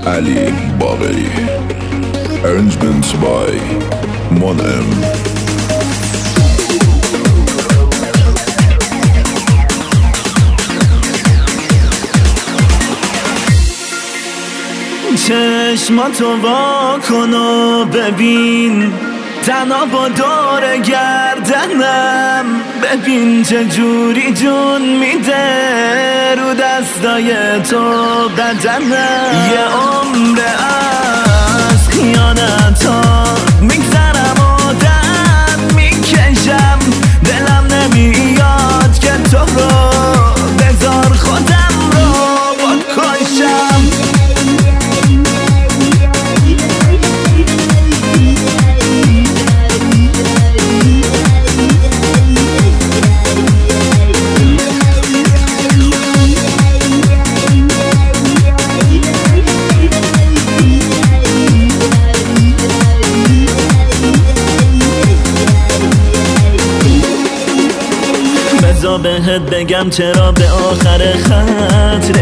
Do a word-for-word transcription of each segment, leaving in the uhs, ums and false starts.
Ali Bagheri. Arrangements by Monem. چشماتو وا کن و ببین، تنها با دور گردنم. ببین چجوری جون میده رو دستای تو بدنم. یه عمر از خیانتا میگذرم و دم میکشم، دلم نمیاد که تو رو بذار خودم رو بکشم. بذار بهت بگم چرا به آخر خط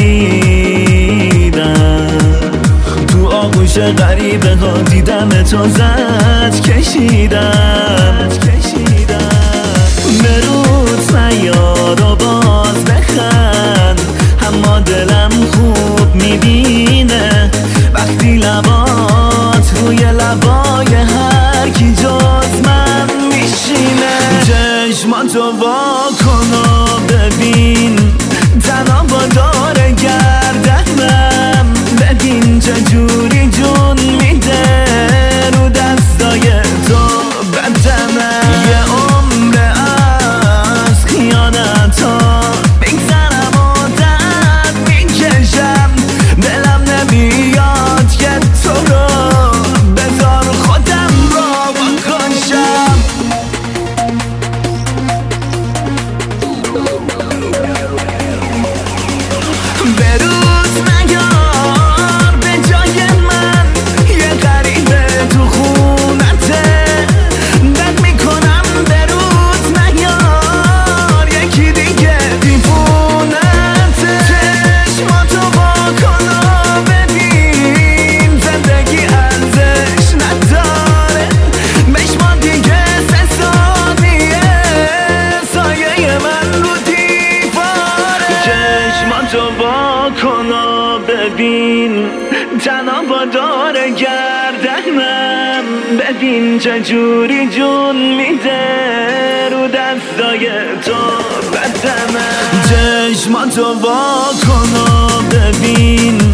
رسیدم. تو آغوش غریبه ها دیدم تو زد کشیدم. بروز نیار و باز بخند، اما دلم خوب میبینه وقتی لبات روی لبای هر کی جز من میشینه. چشماتو وا کن و ببین، تنها با دور گردنم. ببین چجوری جون میده رو دستای تو بدنم. یه عمر از خیانتا میگذرم و درد میکشم، دلم نمیاد که تو رو بذار خودم رو بکشم. بروز نیار به جای من، یه غریبه تو خونته. بد میکنم بروز نیار یکی دیگه دیوونته. چشماتو وا کن و ببین، زندگی ارزش نداره. بشما دیگه سه ثانیه سایه من رو دیواره. چشماتو وا کن و ببین، تنها با دور گردنم. ببین چجوری جون میده رو دستای تو بدنم. چشماتو وا کن و ببین،